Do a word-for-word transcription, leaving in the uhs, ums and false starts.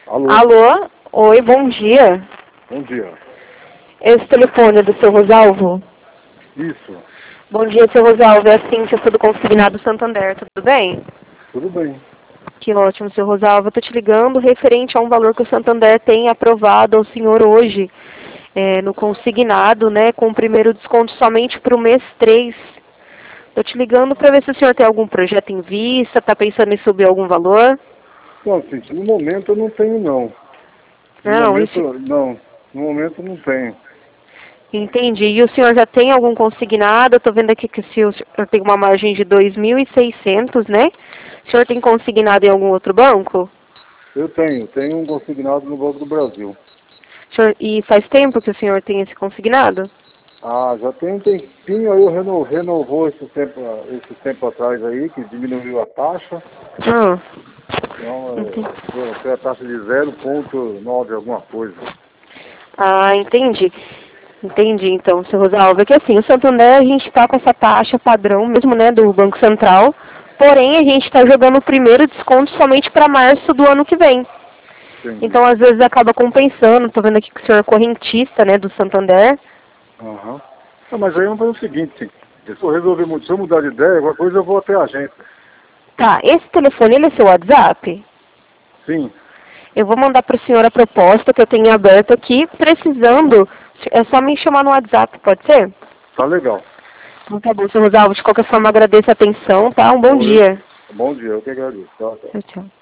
Alô? Alô? Oi, bom dia. Bom dia. Esse telefone é do seu Rosalvo? Isso. Bom dia, seu Rosalvo. É a Cíntia, sou do Consignado Santander, tudo bem? Tudo bem. Que ótimo, seu Rosalvo. Eu tô te ligando referente a um valor que o Santander tem aprovado ao senhor hoje, é, no consignado, né, com o primeiro desconto somente para o mês três. Tô te ligando para ver se o senhor tem algum projeto em vista, tá pensando em subir algum valor? Não, assim, no momento eu não tenho, não. No Não, momento, isso... não. No momento eu não tenho. Entendi. E o senhor já tem algum consignado? Eu tô vendo aqui que o senhor tem uma margem de dois mil e seiscentos, né? O senhor tem consignado em algum outro banco? Eu tenho. Tenho um consignado no Banco do Brasil. O senhor... E faz tempo que o senhor tem esse consignado? Ah, já tem um tempinho, aí eu reno, renovou esse tempo, esse tempo atrás aí, que diminuiu a taxa. Ah, Então, entendi. é, foi a taxa de zero vírgula nove alguma coisa. Ah, entendi. Entendi, então, seu Rosalvo. É que assim, o Santander, a gente está com essa taxa padrão mesmo, né, do Banco Central, porém a gente está jogando o primeiro desconto somente para março do ano que vem. Entendi. Então, às vezes, acaba compensando. Tô vendo aqui que o senhor é correntista, né, do Santander. Aham. Não, mas aí vamos fazer o seguinte, sim. Se eu resolver, mu- se eu mudar de ideia, alguma coisa eu vou até a agência. Tá, esse telefone, ele é seu WhatsApp? Sim. Eu vou mandar para o senhor a proposta que eu tenho aberta aqui. Precisando, é só me chamar no WhatsApp, pode ser? Tá legal. Então tá bom, seu Rosalvo. De qualquer forma, agradeço a atenção, tá? Um bom Oi. dia. Bom dia, eu que agradeço. Tchau, tchau. Tchau, tchau.